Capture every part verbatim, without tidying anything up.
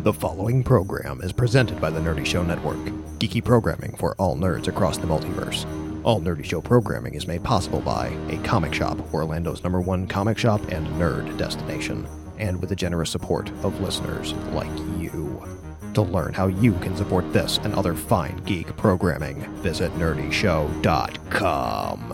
The following program is presented by the Nerdy Show Network, geeky programming for all nerds across the multiverse. All Nerdy Show programming is made possible by A Comic Shop, Orlando's number one comic shop and nerd destination, and with the generous support of listeners like you. To learn how you can support this and other fine geek programming, visit nerdy show dot com.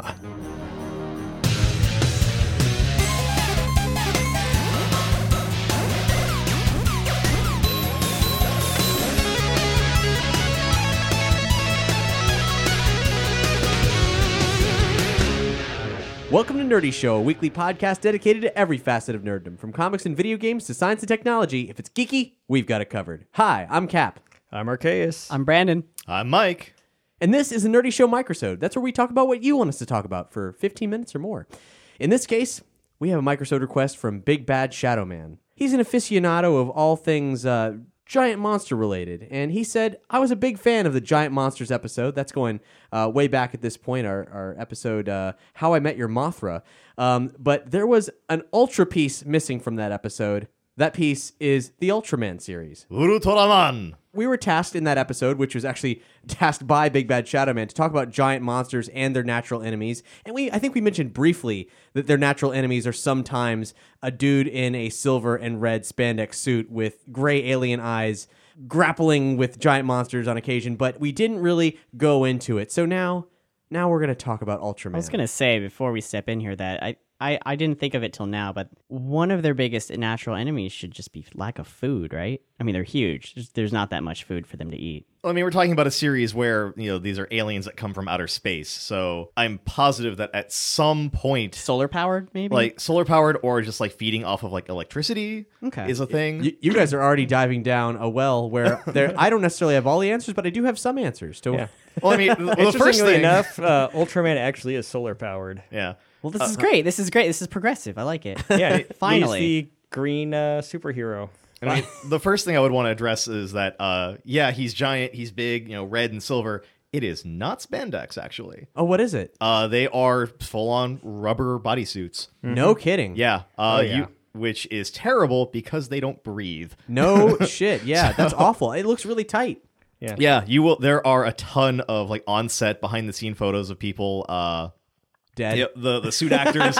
Welcome to Nerdy Show, a weekly podcast dedicated to every facet of nerddom, from comics and video games to science and technology. If it's geeky, we've got it covered. Hi, I'm Cap. I'm Arceus. I'm Brandon. I'm Mike. And this is a Nerdy Show microsode. That's where we talk about what you want us to talk about for fifteen minutes or more. In this case, we have a microsode request from Big Bad Shadow Man. He's an aficionado of all things uh, giant monster related, and he said, I was a big fan of the Giant Monsters episode. That's going uh, way back at this point, our, our episode, uh, How I Met Your Mothra. Um, but there was an Ultra piece missing from that episode. That piece is the Ultraman series. Ultraman. We were tasked in that episode, which was actually tasked by Big Bad Shadow Man, to talk about giant monsters and their natural enemies. And we, I think we mentioned briefly that their natural enemies are sometimes a dude in a silver and red spandex suit with gray alien eyes grappling with giant monsters on occasion, but we didn't really go into it. So now, now we're going to talk about Ultraman. I was going to say, before we step in here, that I, I, I didn't think of it till now, but one of their biggest natural enemies should just be lack of food, right? I mean, they're huge. There's, there's not that much food for them to eat. Well, I mean, we're talking about a series where, you know, these are aliens that come from outer space. So I'm positive that at some point, Solar powered, maybe? like solar powered or just like feeding off of like electricity Okay. is a thing. You, you guys are already diving down a well where there. I don't necessarily have all the answers, but I do have some answers. To Yeah. Well, I mean, well, the first Interestingly thing, enough, uh, Ultraman actually is solar powered. yeah. Well, this is great. This is great. This is progressive. I like it. Yeah, he- Finally. he's the green uh, superhero. And I mean, the first thing I would want to address is that, uh, yeah, he's giant, he's big, you know, red and silver. It is not spandex, actually. Oh, what is it? Uh, they are full-on rubber bodysuits. No kidding. Yeah. Uh, Oh, yeah. You, which is terrible because they don't breathe. No shit. Yeah, that's awful. It looks really tight. Yeah. Yeah, you will. There are a ton of like on-set, behind-the-scene photos of people. Uh, Dead. the, the the suit actors,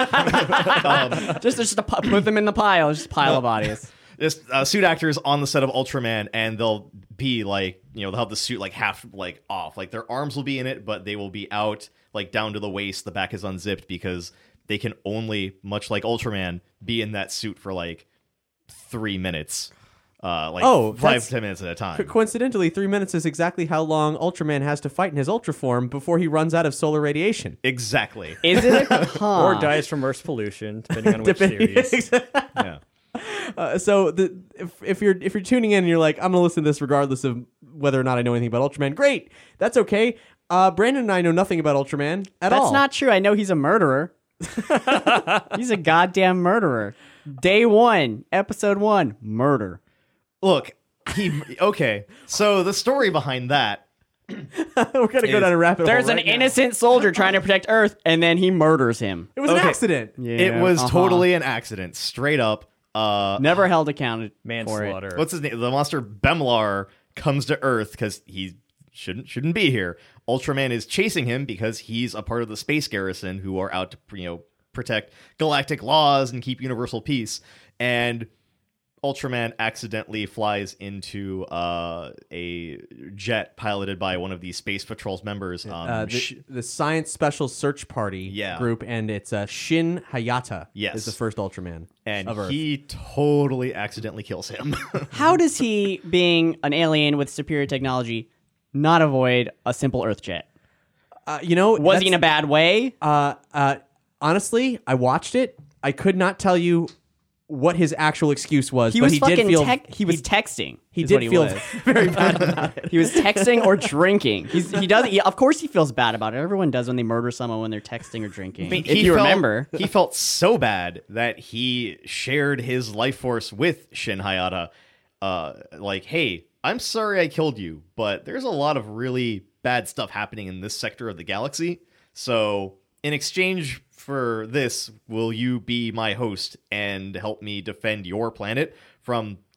um, just just a, pu- put them in the pile. Just a pile of bodies. just uh, suit actors on the set of Ultraman, and they'll be like, you know, they'll have the suit like half like off, like their arms will be in it, but they will be out like down to the waist. The back is unzipped because they can only, much like Ultraman, be in that suit for like three minutes. Uh, like Oh, five that's- ten minutes at a time. Co- Coincidentally, three minutes is exactly how long Ultraman has to fight in his Ultra form before he runs out of solar radiation. Exactly. Is it? Huh. Or dies from Earth's pollution, depending on which series. Yeah. Uh, so the, if, if you're if you're tuning in and you're like, I'm gonna listen to this regardless of whether or not I know anything about Ultraman, great, that's okay. Uh, Brandon and I know nothing about Ultraman at That's all. not true. I know he's a murderer. He's a goddamn murderer. Day one, episode one, murder. Look, he okay. So the story behind that, We're gonna go Is- down a rabbit There's hole an right now. innocent soldier trying to protect Earth, and then he murders him. It was an Okay. accident. it was uh-huh. totally an accident, straight up. Uh, Never held accounted for it. Manslaughter. what's his name? The monster Bemlar comes to Earth because he shouldn't shouldn't be here. Ultraman is chasing him because he's a part of the space garrison who are out to, you know, protect galactic laws and keep universal peace. And Ultraman accidentally flies into uh, a jet piloted by one of the Space Patrol's members. Um, Uh, Sh- the, the Science Special Search Party Yeah. group, and it's uh, Shin Hayata. Yes. is the first Ultraman and of Earth. he totally accidentally kills him. How does he, being an alien with superior technology, not avoid a simple Earth jet? Uh, you know, Was he in a that's- bad way? Uh, uh, honestly, I watched it. I could not tell you what his actual excuse was, He but was he fucking did feel tec- he was texting. he is did what he feel was. very bad about it. He was texting or drinking. He's, he does. He, of course, he feels bad about it. Everyone does when they murder someone when they're texting or drinking. I mean, if he you felt- remember, he felt so bad that he shared his life force with Shin Hayata. Uh, like, hey, I'm sorry I killed you, but there's a lot of really bad stuff happening in this sector of the galaxy. So, in exchange for this, will you be my host and help me defend your planet from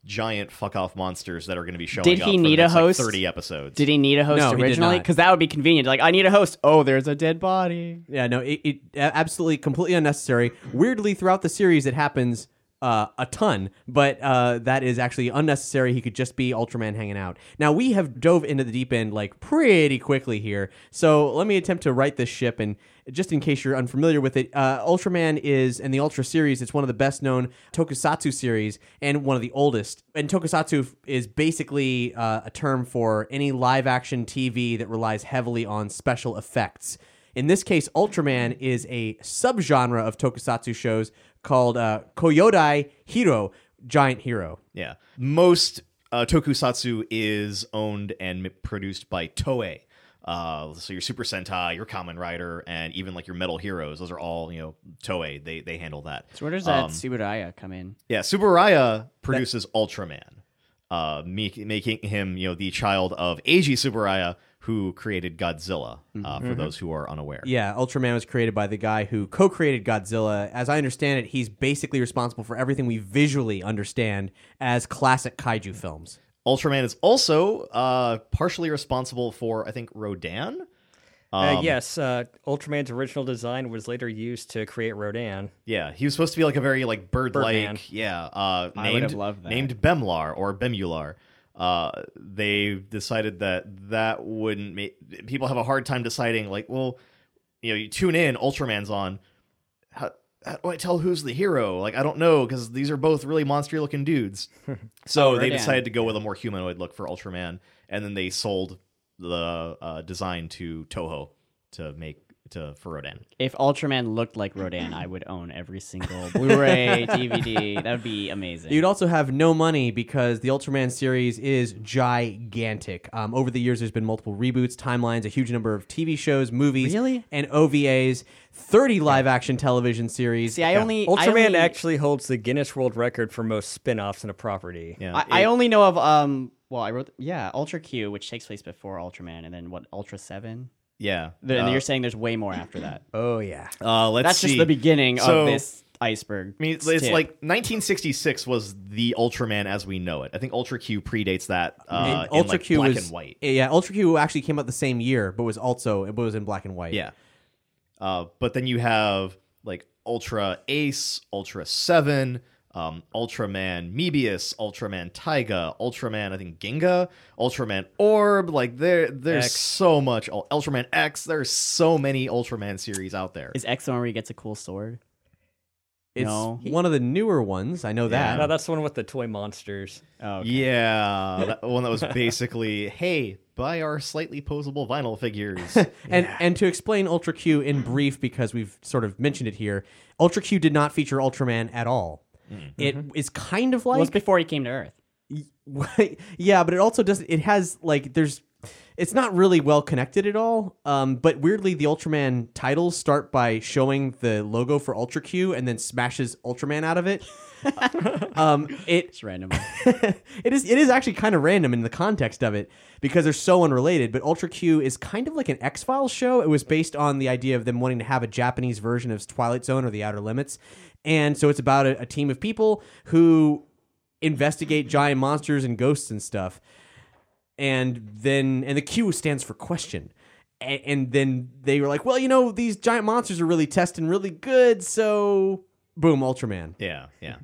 giant fuck off monsters that are going to be showing Did up he for need the a next, like, host? thirty episodes. Did he need a host No, he did originally? not. Because that would be convenient. Like, I need a host. Oh, there's a dead body. Yeah, no, it, it absolutely completely unnecessary. Weirdly, throughout the series, it happens uh, a ton, but uh, that is actually unnecessary. He could just be Ultraman hanging out. Now, we have dove into the deep end like pretty quickly here, so let me attempt to right this ship. And just in case you're unfamiliar with it, uh, Ultraman is, in the Ultra series, it's one of the best known tokusatsu series and one of the oldest. And tokusatsu is basically uh, a term for any live action T V that relies heavily on special effects. In this case, Ultraman is a subgenre of tokusatsu shows called uh, Koyodai Hero, Giant Hero. Yeah. Most uh, tokusatsu is owned and m- produced by Toei. Uh, so your Super Sentai, your Kamen Rider, and even like your Metal Heroes, those are all, you know, Toei. They they handle that. So where does that Um, Subaraya come in? Yeah, Tsuburaya produces Ultraman, uh, make, making him, you know, the child of Eiji Tsuburaya, who created Godzilla, uh, for those who are unaware. Yeah, Ultraman was created by the guy who co-created Godzilla. As I understand it, he's basically responsible for everything we visually understand as classic kaiju films. Ultraman is also uh, partially responsible for, I think, Rodan. Uh, Um, yes, uh, Ultraman's original design was later used to create Rodan. Yeah, he was supposed to be like a very like bird-like, Birdman. yeah, uh, I named would have loved that. named Bemlar or Bemular. Uh, they decided that that wouldn't make people have a hard time deciding. Like, well, you know, you tune in, Ultraman's on. How, how do I tell who's the hero? Like, I don't know because these are both really monster-looking dudes. So Oh, they Rodan. decided to go with a more humanoid look for Ultraman, and then they sold the uh, design to Toho to make to for Rodan. If Ultraman looked like Rodan, I would own every single Blu-ray, D V D. That would be amazing. You'd also have no money because the Ultraman series is gigantic. Um, over the years, there's been multiple reboots, timelines, a huge number of T V shows, movies, Really? and O V As, thirty live-action television series. See, I only I Ultraman only, actually holds the Guinness World Record for most spin-offs in a property. Yeah, I, I it- only know of um. Well, I wrote yeah, Ultra Q, which takes place before Ultraman, and then what Ultra Seven. yeah. The, and Uh, you're saying there's way more after that. Oh, yeah. uh, let's Oh, That's see. just the beginning So- of this iceberg. I mean, it's tip. like nineteen sixty-six was the Ultraman as we know it. I think Ultra Q predates that uh, And in Ultra like Q black was and white. Yeah, Ultra Q actually came out the same year, but was also it was in black and white. Yeah. Uh, but then you have like Ultra Ace, Ultra Seven, um, Ultraman Mebius, Ultraman Taiga, Ultraman I think Ginga, Ultraman Orb. Like there, there's X. so much Ul- Ultraman X. There's so many Ultraman series out there. Is X the one where he gets a cool sword? It's No. one of the newer ones. I know that. No, that's the one with the toy monsters. Oh, okay. Yeah, that one that was basically, hey, buy our slightly posable vinyl figures. And and to explain Ultra Q in brief, because we've sort of mentioned it here, Ultra Q did not feature Ultraman at all. It is kind of Well, it's like before he came to Earth. yeah, but it also does. It has like there's. It's not really well connected at all. Um, but weirdly, the Ultraman titles start by showing the logo for Ultra Q and then smashes Ultraman out of it. um, it It's random. it is it is actually kind of random in the context of it because they're so unrelated. But Ultra Q is kind of like an X-Files show. It was based on the idea of them wanting to have a Japanese version of Twilight Zone or The Outer Limits, and so it's about a, a team of people who investigate giant monsters and ghosts and stuff. And then and the Q stands for question. And, and then they were like, well, you know, these giant monsters are really testing really good, so boom, Ultraman. Yeah, yeah,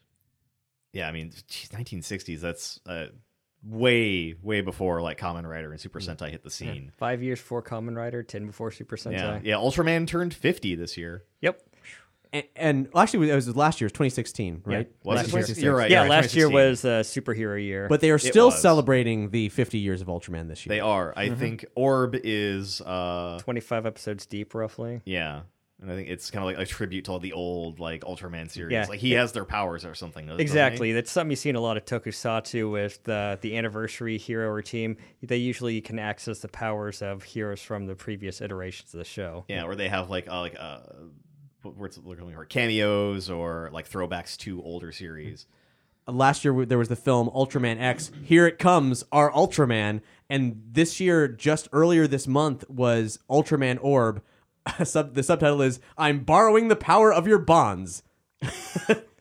yeah. I mean, geez, nineteen sixties. That's uh, way, way before like Kamen Rider and Super Sentai hit the scene. Five years before Kamen Rider, ten before Super Sentai. Yeah, yeah. Ultraman turned fifty this year. Yep. And, and well, actually, it was last year, it was twenty sixteen, right? Was Last it? year. twenty-six. You're right. Yeah, you're right, last year twenty was uh, superhero year. But they are still was. celebrating the fifty years of Ultraman this year. They are. I think Orb is. uh twenty-five episodes deep, roughly. Yeah. And I think it's kind of like a tribute to all the old like Ultraman series. Yeah. Like he has their powers or something. doesn't he? Exactly. That's something you see in a lot of tokusatsu with the, the anniversary hero or team. They usually can access the powers of heroes from the previous iterations of the show. Yeah, or they have like uh, like uh, what's it looking for cameos or like throwbacks to older series. Last year, there was the film Ultraman X. Here it comes, our Ultraman. And this year, just earlier this month, was Ultraman Orb. Sub, the subtitle is "I'm borrowing the power of your bonds."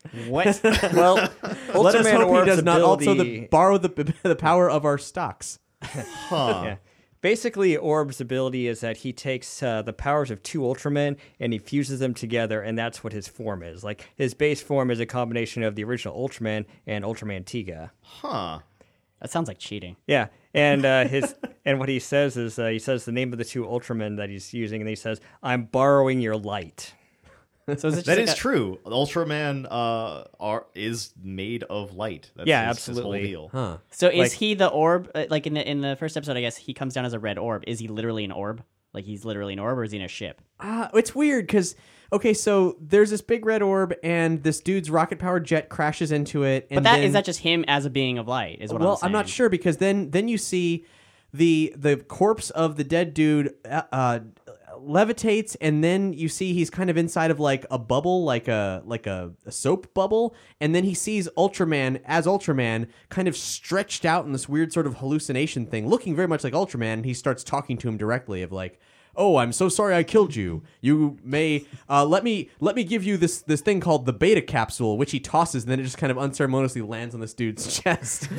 What? Well, Let us Ultraman hope he Orb's does not also ability- the, borrow the the power of our stocks. Huh. Yeah. Basically, Orb's ability is that he takes uh, the powers of two Ultramen and he fuses them together, and that's what his form is. Like, his base form is a combination of the original Ultraman and Ultraman Tiga. Huh. That sounds like cheating. Yeah, and uh, his and what he says is uh, he says the name of the two Ultramen that he's using, and he says, "I'm borrowing your light." So is it just That like is a- true. Ultraman uh, are is made of light. That's Yeah, his, his whole absolutely. deal. Huh. So is Like- he the orb? uh, Like in the in the first episode, I guess he comes down as a red orb. Is he literally an orb? Like he's literally an orb, or is he in a ship? Uh, it's weird because okay, so there's this big red orb, and this dude's rocket powered jet crashes into it. And But that then, is that just him as a being of light? Is what well, I'm saying. I'm not sure because then then you see the the corpse of the dead dude uh, uh, levitates, and then you see he's kind of inside of like a bubble, like a like a, a soap bubble, and then he sees Ultraman as Ultraman, kind of stretched out in this weird sort of hallucination thing, looking very much like Ultraman. And he starts talking to him directly of like, "Oh, I'm so sorry I killed you. You may uh, let me let me give you this this thing called the Beta Capsule," which he tosses, and then it just kind of unceremoniously lands on this dude's chest.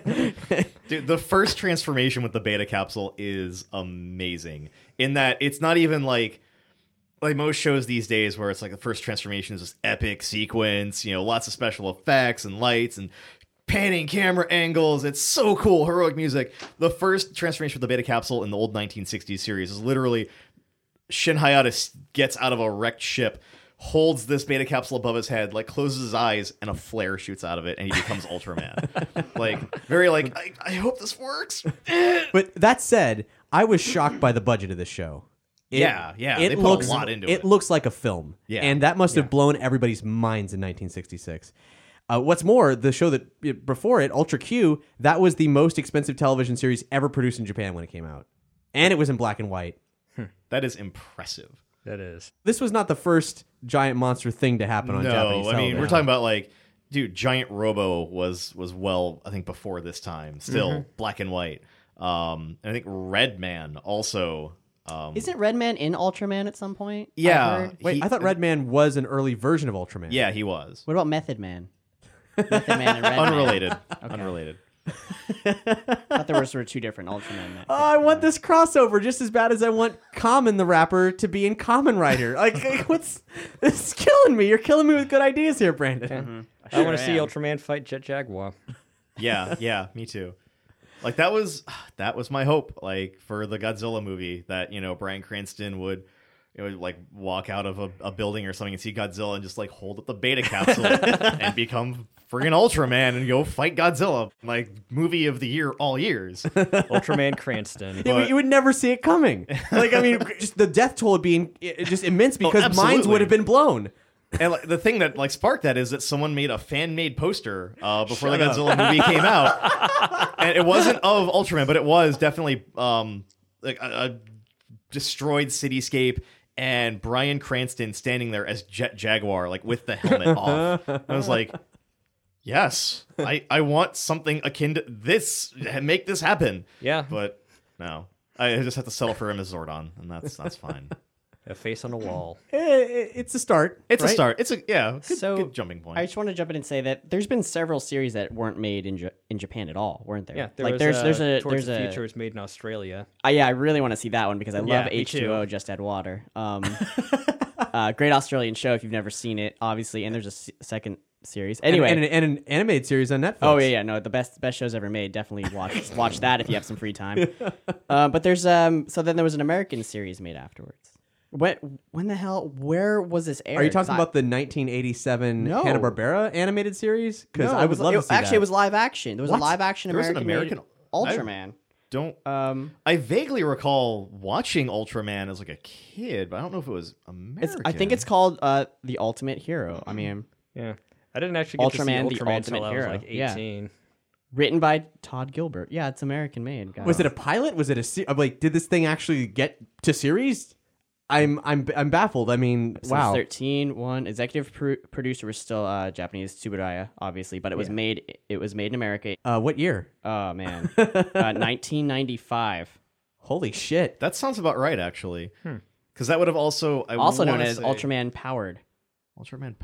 Dude, the first transformation with the Beta Capsule is amazing. In that it's not even like like most shows these days where it's like the first transformation is this epic sequence, you know, lots of special effects and lights and panning camera angles. It's so cool, heroic music. The first transformation with the Beta Capsule in the old nineteen sixties series is literally Shin Hayata gets out of a wrecked ship, holds this Beta Capsule above his head, like closes his eyes, and a flare shoots out of it, and he becomes Ultraman. Like, very like, I, I hope this works. But that said, I was shocked by the budget of this show. It- Yeah, yeah, It they put a looks, lot into it. it. looks like a film. Yeah. And that must have blown everybody's minds in nineteen sixty-six. Uh, what's more, the show that before it, Ultra Q, that was the most expensive television series ever produced in Japan when it came out. And it was in black and white. That is impressive. That is. This was not the first giant monster thing to happen on No, Japanese I mean, television. we're talking about like, dude, Giant Robo was was well, I think before this time, still Mm-hmm. black and white. Um, and I think Red Man also. Um, Isn't Redman in Ultraman at some point? I yeah, heard? Wait, he- I thought Red Man was an early version of Ultraman. Yeah, he was What about Method Man? Method Man and Redman. unrelated. Unrelated. I thought there were sort of two different Ultraman. Oh, I want this crossover just as bad as I want Common the rapper to be in Common Rider. Like, like, what's this is killing me? You're killing me with good ideas here, Brandon. I want to sure see am. Ultraman fight Jet Jaguar. Yeah, yeah, me too. Like that was that was my hope, like for the Godzilla movie, that you know Bryan Cranston would, you know, like walk out of a, a building or something and see Godzilla and just like hold up the Beta Capsule and become friggin' Ultraman and go fight Godzilla. Like movie of the year all years. Ultraman Cranston. Yeah, but you would never see it coming. Like, I mean, just the death toll would be in, i- just immense because minds absolutely. would have been blown. And like, the thing that like sparked that is that someone made a fan made poster uh, before Shut the up. Godzilla movie came out, and it wasn't of Ultraman, but it was definitely um, like a, a destroyed cityscape and Bryan Cranston standing there as Jet Jaguar, like with the helmet off. I was like, yes, I I want something akin to this. Make this happen. Yeah, But no, I just have to settle for him as Zordon, and that's that's fine. a face on a wall. Eh, eh, It's a start. It's right? a start. It's a yeah, good, So, good jumping point. I just want to jump in and say that there's been several series that weren't made in J- in Japan at all, weren't there? Yeah, there like was, there's uh, there's a Towards there's the a Future was made in Australia. Uh, yeah, I really want to see that one because I love Yeah, me H two O too. Just Add Water. Um, uh, great Australian show if you've never seen it, obviously, and there's a s- second series. And- Anyway, and, an, and an animated series on Netflix. oh yeah, yeah, no, the best best shows ever made. Definitely watch watch that if you have some free time. Uh, but there's um, so then there was an American series made afterwards. When when the hell? Where was this aired? Are you talking 'Cause I- about the nineteen eighty-seven No. Hanna-Barbera animated series? Because No, I it would was- love it- to see Actually, that. it was live action. There was What? a live action There was an American, American- made Ultraman. Don't Um, I vaguely recall watching Ultraman as like a kid, but I don't know if it was American. it's I think it's called uh, The Ultimate Hero. I mean, Yeah, I didn't actually get Ultraman, to the see Ultraman Ultimate until I was Hero. like Yeah. eighteen. written by Todd Gilbert. Yeah, it's American made. Guys. Was it a pilot? Was it a se- I'm like? Did this thing actually get to series? I'm I'm I'm baffled. I mean, Since wow. thirteen, one executive pro- producer was still uh, Japanese, Tsuburaya, obviously, but it was made. It was made in America. Uh, what year? Oh man, uh, nineteen ninety-five. Holy shit! That sounds about right, actually. Because that would have also I Also known wanna as say- Ultraman Powered. Ultraman powered.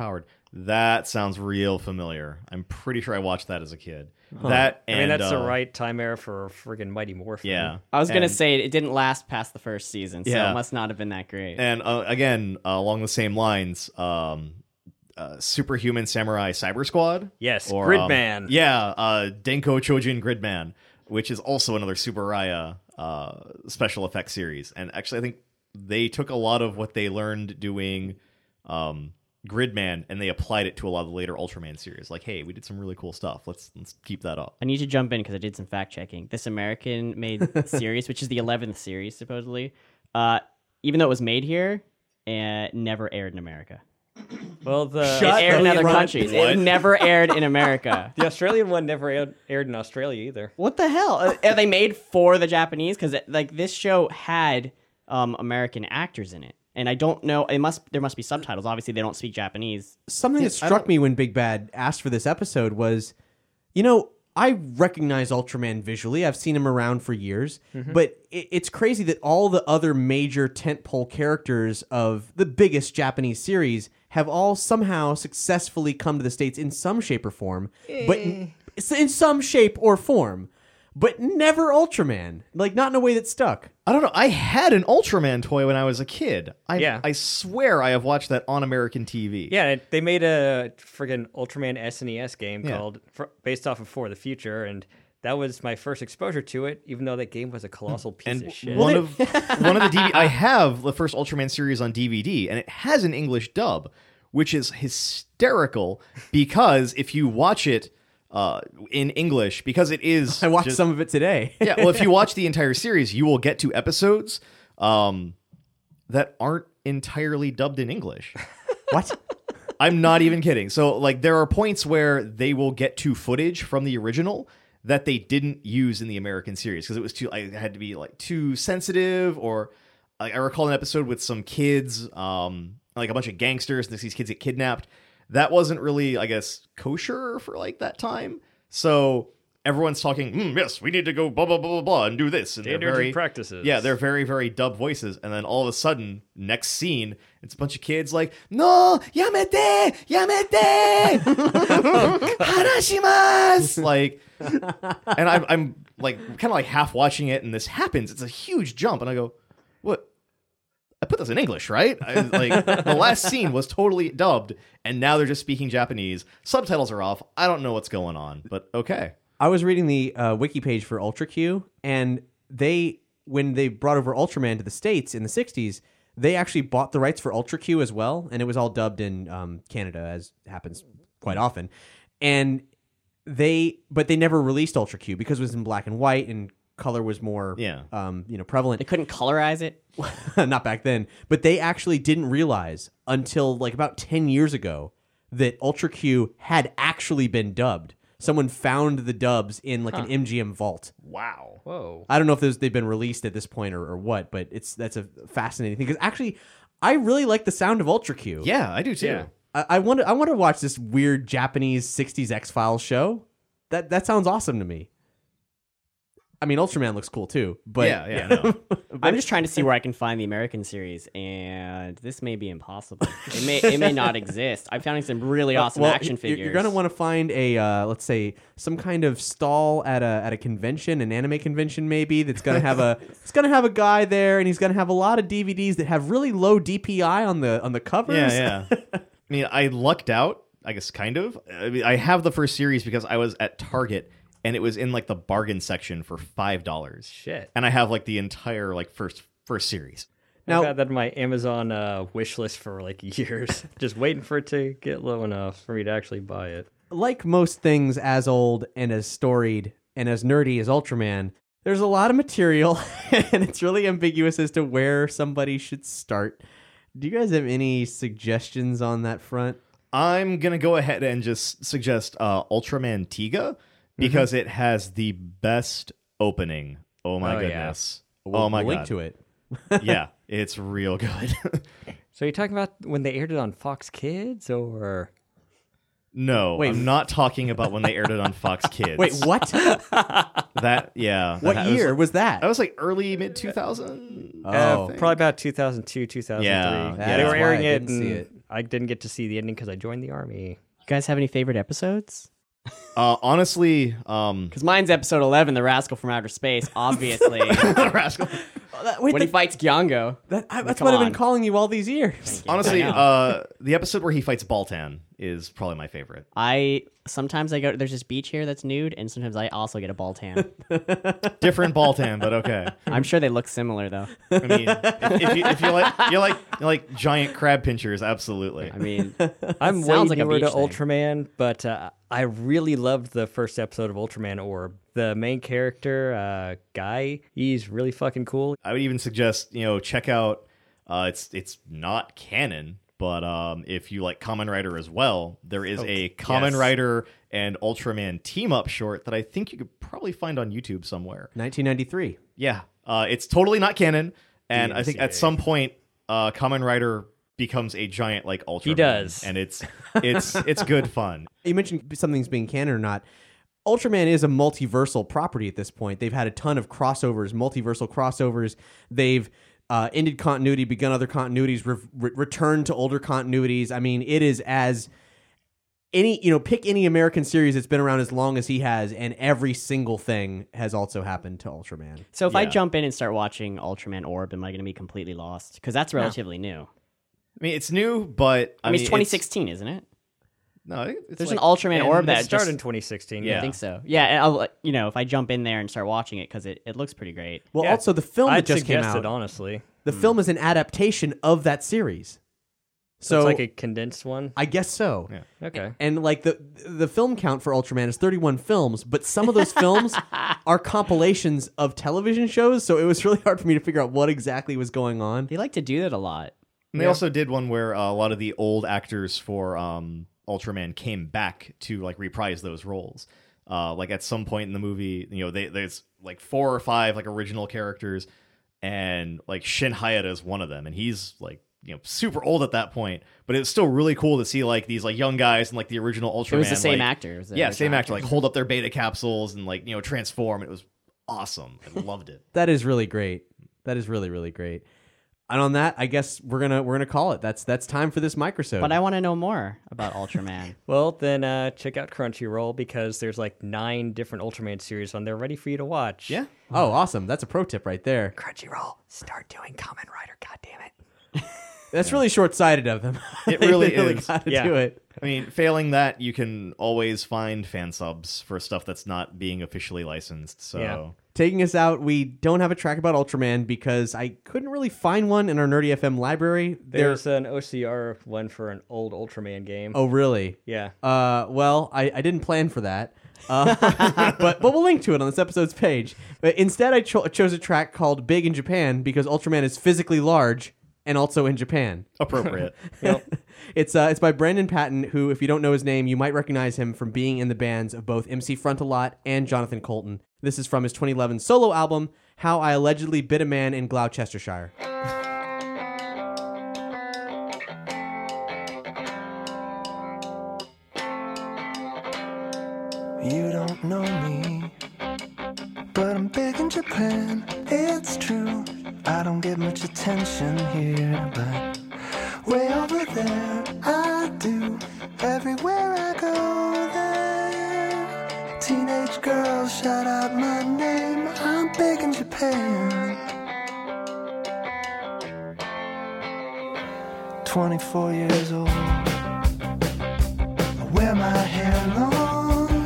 That sounds real familiar. I'm pretty sure I watched that as a kid. That and I mean, that's uh, the right time era for friggin' Mighty Morphin. Yeah. I was gonna And- say it didn't last past the first season, so Yeah. it must not have been that great. And uh, again, uh, along the same lines, um, uh, Superhuman Samurai Cyber Squad. Yes, Or, Gridman. Um, yeah, uh, Denko Chojin Gridman, which is also another Subaraya uh, special effects series. And actually, I think they took a lot of what they learned doing um, Gridman and they applied it to a lot of the later Ultraman series. Like, hey, we did some really cool stuff. Let's let's keep that up. I need to jump in because I did some fact checking. This American made series, which is the eleventh series supposedly, uh, even though it was made here, uh, never aired in America. Well, the Shut It aired in the other front- countries. What? It never aired in America. the Australian one never aired, aired in Australia either. What the hell? Uh, Are they made for the Japanese? Because like this show had um, American actors in it, and I don't know. It must there must be subtitles. Obviously, they don't speak Japanese. Something that I struck don't- me when Big Bad asked for this episode was, you know, I recognize Ultraman visually. I've seen him around for years, but it, it's crazy that all the other major tentpole characters of the biggest Japanese series have all somehow successfully come to the States in some shape or form, but in, in some shape or form, but never Ultraman. Like, not in a way that stuck. I don't know. I had an Ultraman toy when I was a kid. I, Yeah. I swear I have watched that on American T V. Yeah, it, they made a friggin' Ultraman S N E S game Yeah. called fr- based off of For the Future, and that was my first exposure to it. Even though that game was a colossal piece And of shit. one of one of the D V D I have the first Ultraman series on D V D, and it has an English dub, which is hysterical because if you watch it uh, in English, because it is I watched just- some of it today. yeah, well, if you watch the entire series, you will get to episodes um, that aren't entirely dubbed in English. What? I'm not even kidding. So, like, there are points where they will get to footage from the original that they didn't use in the American series because it was too, like, it had to be like too sensitive. Or, like, I recall an episode with some kids, um, like a bunch of gangsters, and these kids get kidnapped. That wasn't really, I guess, kosher for like that time. So everyone's talking, mm, yes, we need to go blah blah blah blah blah and do this. And they're Standards very, and practices. Yeah, they're very very dub voices, and then all of a sudden, next scene, it's a bunch of kids like, no, yamete, yamete, harashimasu, like, and I'm I'm like kind of like half watching it, and this happens. It's a huge jump, and I go, what? I put this in English, right? I, like the last scene was totally dubbed, and now they're just speaking Japanese. Subtitles are off. I don't know what's going on, but okay. I was reading the uh, wiki page for Ultra Q, and they, when they brought over Ultraman to the States in the sixties, they actually bought the rights for Ultra Q as well, and it was all dubbed in um, Canada, as happens quite often. And they, but they never released Ultra Q because it was in black and white, and color was more, Yeah. um, you know, prevalent. They couldn't colorize it. Not back then, but they actually didn't realize until like about ten years ago that Ultra Q had actually been dubbed. Someone found the dubs in like an M G M vault. Wow. Whoa. I don't know if those, they've been released at this point or, or what, but it's that's a fascinating thing because actually, I really like the sound of Ultra Q. Yeah, I do too. Yeah. I, I want to I want to watch this weird Japanese sixties X-Files show. That that sounds awesome to me. I mean, Ultraman looks cool too, but Yeah, yeah, no. I'm just trying to see where I can find the American series, and this may be impossible. It may it may not exist. I'm finding some really awesome Well, action you're- figures. You're gonna want to find a uh, let's say some kind of stall at a at a convention, an anime convention maybe. That's gonna have a it's gonna have a guy there, and he's gonna have a lot of D V Ds that have really low D P I on the on the covers. Yeah, yeah. I mean, I lucked out, I guess, kind of. I mean, I have the first series because I was at Target, and it was in like the bargain section for five dollars. Shit. And I have like the entire like first first series. Now- I've had that in my Amazon uh, wish list for like years, just waiting for it to get low enough for me to actually buy it. Like most things as old and as storied and as nerdy as Ultraman, there's a lot of material, and it's really ambiguous as to where somebody should start. Do you guys have any suggestions on that front? I'm gonna go ahead and just suggest uh, Ultraman Tiga because it has the best opening. Oh my Oh, yeah. goodness! We'll, oh my we'll god! link to it. Yeah, it's real good. So you're talking about when they aired it on Fox Kids, or No, Wait. I'm not talking about when they aired it on Fox Kids. Wait, what? That yeah. What that was year like- was that? That was like early mid two thousand. Oh. uh, probably about two thousand two, two thousand three. Yeah, That they is were why airing I it didn't see in it. I didn't get to see the ending because I joined the army. You guys have any favorite episodes? Uh, honestly, um, Because mine's episode eleven, The Rascal from Outer Space, obviously. Rascal. Wait, when he the- fights Gyango. that, I, that's come what I've been on. calling you all these years. Honestly, I know. uh, the episode where he fights Baltan is probably my favorite. I sometimes I go there's this beach here that's nude, and sometimes I also get a ball tan. Different Baltan, but okay. I'm sure they look similar though. I mean, if, if, you, if you like, you like, you like giant crab pinchers, absolutely. I mean, I'm way sounds like a newer to beach thing. Ultraman, but uh, I really loved the first episode of Ultraman Orb. The main character, uh, Guy, he's really fucking cool. I would even suggest, you know, check out. Uh, it's it's not canon, but um, if you like Kamen Rider as well, there is a Kamen yes. Rider and Ultraman team up short that I think you could probably find on YouTube somewhere. nineteen ninety-three. Yeah, uh, it's totally not canon, and I think at D M C A. some point, uh, Kamen Rider becomes a giant like Ultraman. He does. and it's it's it's good fun. You mentioned something's being canon or not. Ultraman is a multiversal property at this point. They've had a ton of crossovers, multiversal crossovers. They've uh, ended continuity, begun other continuities, re- re- returned to older continuities. I mean, it is as any, you know, pick any American series that's been around as long as he has, and every single thing has also happened to Ultraman. so if I Yeah. jump in and start watching Ultraman Orb, am I going to be completely lost? Because that's relatively new. I mean, it's new, but I, I mean, mean, it's twenty sixteen, isn't it? No, it's There's like, an Ultraman Orb It that started just in twenty sixteen. Yeah. I think so. Yeah, and I'll, you know, if I jump in there and start watching it because it, it looks pretty great. Well, Yeah. also the film that I'd just came suggest out. it, honestly. The film is an adaptation of that series. So, So it's like a condensed one. I guess so. Yeah. Okay. And like the the film count for Ultraman is thirty-one films, but some of those films are compilations of television shows, so it was really hard for me to figure out what exactly was going on. They like to do that a lot. And they also did one where uh, a lot of the old actors for um, Ultraman came back to like reprise those roles. Uh, like at some point in the movie, you know, they, there's like four or five like original characters, and like Shin Hayata is one of them, and he's like, you know, super old at that point. But it's still really cool to see like these like young guys and like the original Ultraman. It was the same like, actor. It was the Yeah, original same actor. Like hold up their beta capsules and like, you know, transform. It was awesome. I loved it. That is really great. That is really really great. And on that, I guess we're gonna we're gonna call it. That's that's time for this microsode. But I want to know more about Ultraman. Well, then uh, check out Crunchyroll because there's like nine different Ultraman series on there ready for you to watch. Yeah. oh, awesome! That's a pro tip right there. Crunchyroll, start doing Kamen Rider. God damn it. That's really short sighted of them. It They really really is. Got to Yeah. do it. I mean, failing that, you can always find fan subs for stuff that's not being officially licensed. So, Yeah. Taking us out, we don't have a track about Ultraman because I couldn't really find one in our Nerdy F M library. There's an O C R one for an old Ultraman game. Oh, really? Yeah. Uh, well, I, I didn't plan for that. Uh, but but we'll link to it on this episode's page. But instead, I cho- chose a track called "Big in Japan" because Ultraman is physically large and also in Japan. appropriate. It's uh, it's by Brandon Patton, who, if you don't know his name, you might recognize him from being in the bands of both M C Frontalot and Jonathan Colton. This is from his twenty eleven solo album, "How I Allegedly Bit a Man in Gloucestershire." You don't know me, but I'm big in Japan. It's true, I don't get much attention here, but way over there, I do. Everywhere I go there, teenage girls shout out my name. I'm big in Japan. twenty-four years old, I wear my hair long,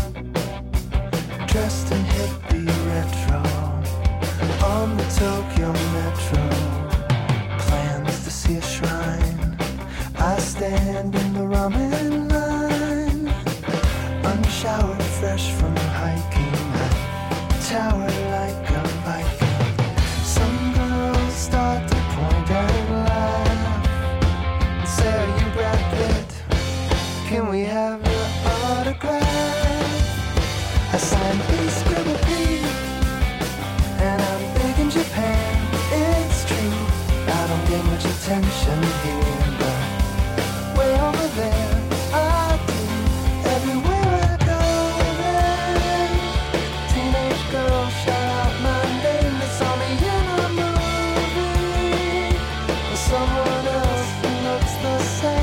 dressed in hippie retro, on the Tokyo Metro. Plans to see a shrine, I stand in the ramen line, unshowered, fresh from hiking, I tower like a Viking. Some girls start to point and laugh and say, "Are you Brad Pitt? Can we have your autograph?" I signed B Scribble P, and I'm big in Japan. It's true, I don't get much attention here, but way over there, I do. Everywhere I go there, teenage girls shout out my name. They saw me in a movie with someone else who looks the same.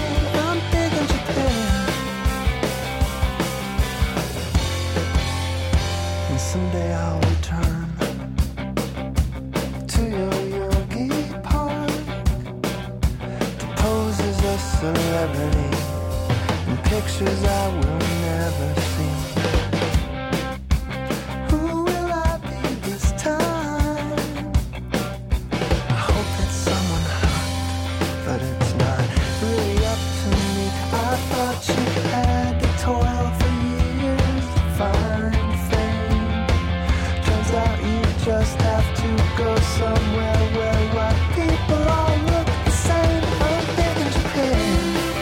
and someday I'll return to your yogi park to pose as a celebrity in pictures I will never see. Who will I be this time? I hope it's someone hot, but it's not really up to me. I thought you had to toil for years to find fame. Turns out you just have to go somewhere where white people all look the same. I'm big in Japan.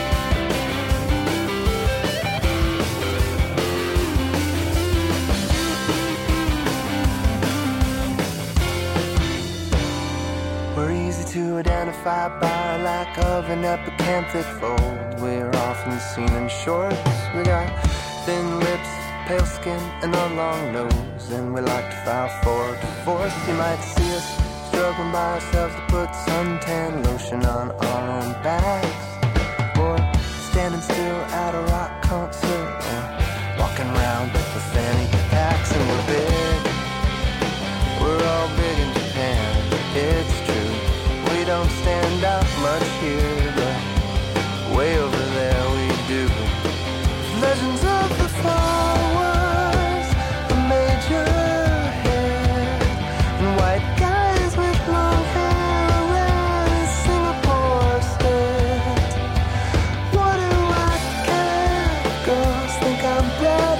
We're easy to identify by lack of an epicanthic fold. We're often seen in shorts. We got thin lips, pale skin, and a long nose. And we like to file for divorce. You might see us struggling by ourselves to put suntan lotion on our own backs. Or standing still at a rock concert. Or walking around with fanny packs. And we're big. We're all big in Japan. It's true. We don't stand out much here, but way over there we do. Legends of the flowers, the major hair, and white guys with long hair and Singapore stand. What do I care? Girls think I'm Brad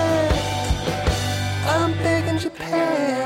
Pitt. I'm big in Japan.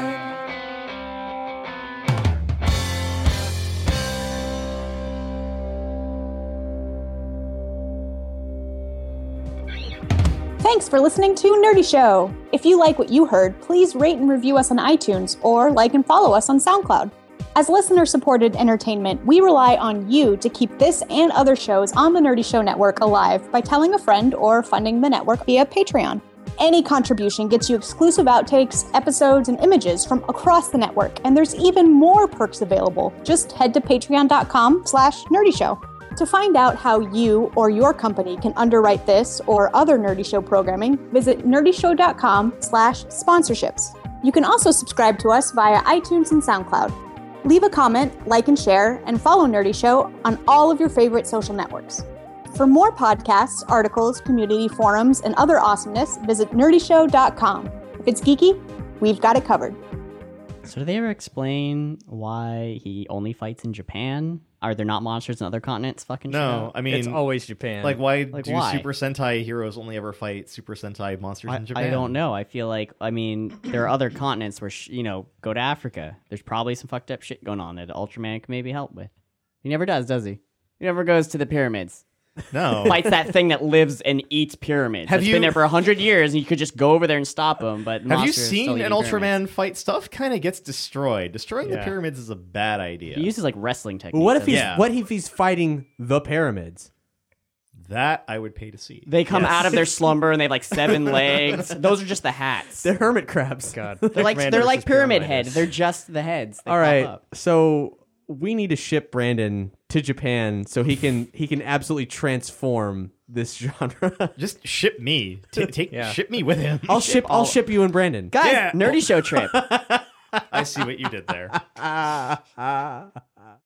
Thanks for listening to Nerdy Show. If you like what you heard, please rate and review us on iTunes or like and follow us on SoundCloud. As listener-supported entertainment, we rely on you to keep this and other shows on the Nerdy Show Network alive by telling a friend or funding the network via Patreon. Any contribution gets you exclusive outtakes, episodes, and images from across the network, and there's even more perks available. Just head to patreon.com slash nerdyshow. To find out how you or your company can underwrite this or other Nerdy Show programming, visit nerdyshow.com slash sponsorships. You can also subscribe to us via iTunes and SoundCloud. Leave a comment, like and share, and follow Nerdy Show on all of your favorite social networks. For more podcasts, articles, community forums, and other awesomeness, visit nerdyshow dot com. If it's geeky, we've got it covered. So do they ever explain why he only fights in Japan? Are there not monsters in other continents? Fucking No, shit? I mean, It's always Japan. like why Like, do why? Super Sentai heroes only ever fight Super Sentai monsters I, in Japan? I don't know. I feel like, I mean, there are other continents where, sh- you know, go to Africa. There's probably some fucked up shit going on that Ultraman can maybe help with. He never does, does he? He never goes to the pyramids. No. Fights that thing that lives and eats pyramids. Have It's you- been there for a hundred years, and you could just go over there and stop him. But Have you monsters seen still an eating Ultraman pyramids. fight? Stuff kind of gets destroyed. Destroying the Yeah. pyramids is a bad idea. He uses like wrestling techniques. Well, what if he's Yeah. what if he's fighting the pyramids? That I would pay to see. They come Yes. out of their slumber and they have like seven legs. Those are just the hats. They're hermit crabs. God. They're like they're like pyramid head. They're just the heads. They All pop right, up. so we need to ship Brandon to Japan so he can he can absolutely transform this genre. Just ship me. Ta take Yeah. ship me with him. I'll ship I'll ship you and Brandon. Guys, Yeah. nerdy show trip. I see what you did there.